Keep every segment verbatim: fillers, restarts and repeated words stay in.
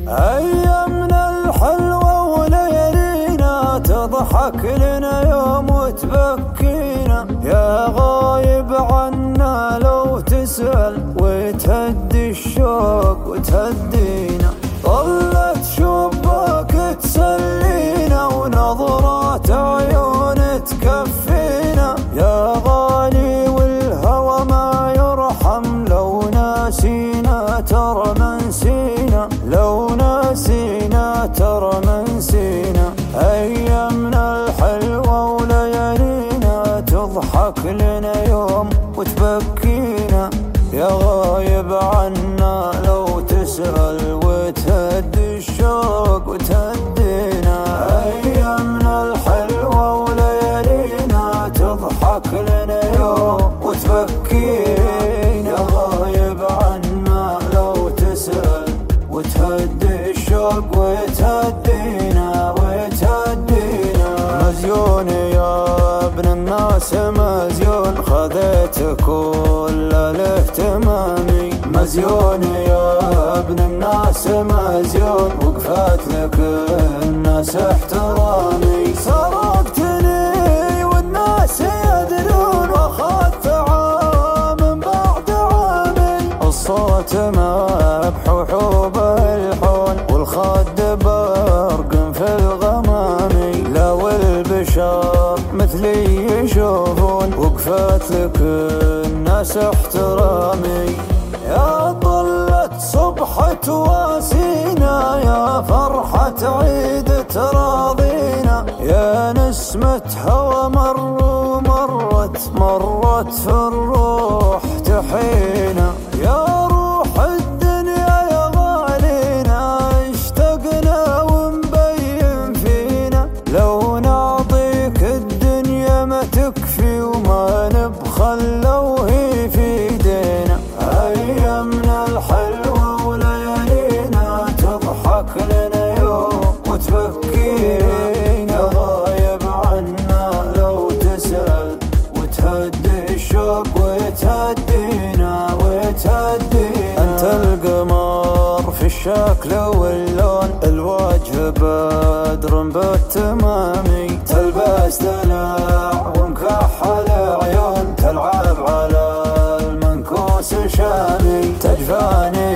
أيامنا الحلوة وليالينا تضحك لنا يوم وتبكينا، يا غايب عنا لو تسأل وتهدي الشوق وتهدينا. طلت شباك تسلينا ونظرات عيون تكفينا، يا غالي والهوى ما يرحم لو ناسينا ترى منسينا، لو ناسينا ترى منسينا. أيامنا الحلوة وليالينا تضحك لنا يوم وتبكينا، يا غايب عنا لو تسأل وتهدي الشوق وتهدينا. أيامنا الحلوة وليالينا تضحك لنا يوم وتبكينا، يا غايب عنا لو تسأل وتهدي الشوق وتهدينا وتهدينا. مزيون يا ابن الناس مزيون، خذيت كل الاهتمامي. مزيون يا ابن الناس مزيون، وقفت لك الناس احترامي. سرقتني والناس يدرون واخذت عام بعد عام، الصوت مبحوح بالحون والخد برق في الغمامي. لو البشر مثلي يشوفون وقفت لك الناس احترامي. يا طلت صبح تواسينا، يا فرحة عيد تراضينا، يا نسمة هوى مر ومرت مرت في الروح تحينا. يا روح الدنيا يا غالينا اشتقنا ونبين فينا، لو نعطيك الدنيا ما تكفي وما نبخل لو هي في ايدينا. أيامنا الحلوة وليالينا تضحك لنا يوم وتبكينا، غايب عنا لو تسأل وتهدي الشوق وتهدينا وتهدينا. أنت القمر في الشكل واللون، الوجه بدر بالتمامي. تلبس دلع ومكحل عيون، تلعب على المنكوس شامي. تجفاني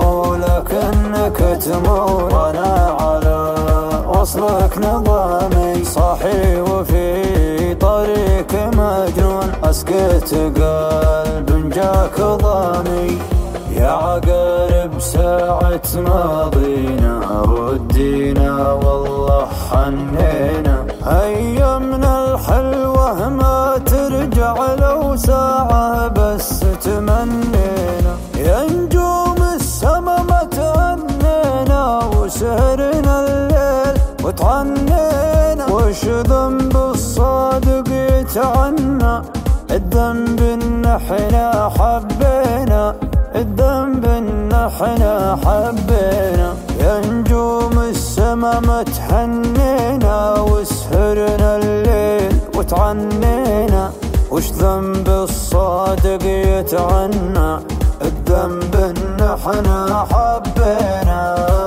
ولكنك تمور وانا على وصلك نظامي. صاحي وفي طريق مجنون، اسكت قلب جاك ضامي. يا عقارب ساعة ماضينا ردينا والله حنينا. أيامنا الحلوة ما ترجع لو ساعة بس تمنينا، يا نجوم السما ما تهنينا وسهرنا الليل وتعنينا. وش ذنب الصادق يتعنى، الذنب ان احنا حبينا، الذنب ان احنا حبينا. يا نجوم السما ما تهنينا وسهرنا الليل وتعنينا. وش ذنب الصادق يتعنى، الذنب ان احنا حبينا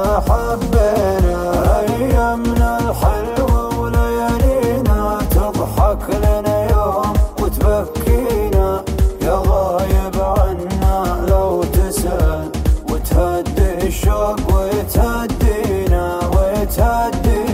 حبينا. أيامنا الحلوة وليالينا تضحك لنا يوم وتبكينا، يا غايب عنا لو تسأل وتهدي الشوق وتهدينا وتهدينا.